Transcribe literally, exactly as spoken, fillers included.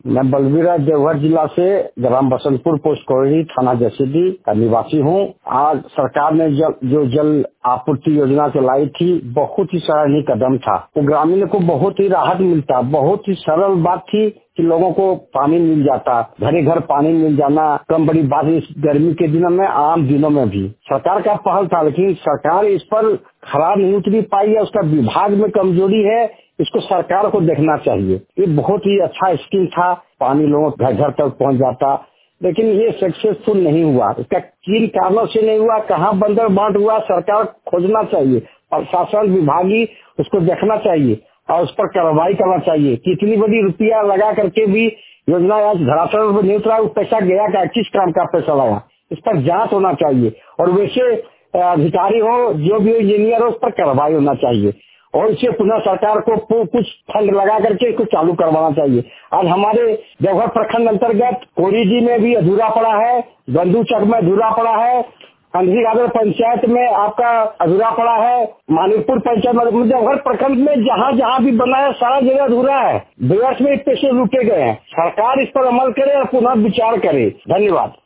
मैं बलबीरा देवघर जिला से ग्राम बसंतपुर पोस्ट कोहरी थाना जसीडीह का निवासी हूँ। आज सरकार ने जल, जो जल आपूर्ति योजना चलाई थी, बहुत ही सराहनीय कदम था। तो ग्रामीणों को बहुत ही राहत मिलता, बहुत ही सरल बात थी कि लोगों को पानी मिल जाता, घरे घर पानी मिल जाना कम बड़ी बात। इस गर्मी के दिनों में, आम दिनों में भी सरकार का पहल था, लेकिन सरकार इस पर खरा नहीं उतरी पाई है। उसका विभाग में कमजोरी है, इसको सरकार को देखना चाहिए। ये बहुत ही अच्छा स्कीम था, पानी लोगों के घर घर तक पहुंच जाता, लेकिन ये सक्सेसफुल नहीं हुआ। इसका किन कारणों से नहीं हुआ, कहाँ बंदर बांट हुआ, सरकार खोजना चाहिए, प्रशासन विभागी उसको देखना चाहिए और उस पर कार्रवाई करना चाहिए कि इतनी बड़ी रुपया लगा करके भी योजना आज धरातल पर नहीं उतरा। वो पैसा गया क्या, किस काम का पैसा लगा, इस पर जांच होना चाहिए। और वैसे अधिकारी हो, जो भी इंजीनियर हो, उस पर कार्रवाई होना चाहिए और इसे पुनः सरकार को कुछ फंड लगा करके इसको चालू करवाना चाहिए। आज हमारे देवघर प्रखंड अंतर्गत कोरीजी में भी अधूरा पड़ा है, गंदूचक में अधूरा पड़ा है, अंधरी गादर पंचायत में आपका अधूरा पड़ा है, मानिकपुर पंचायत में, देवघर प्रखंड में जहाँ जहाँ भी बना है सारा जगह अधूरा है। व्यर्थ में पैसे लूटे गए हैं। सरकार इस पर अमल करे और पुनः विचार करे। धन्यवाद।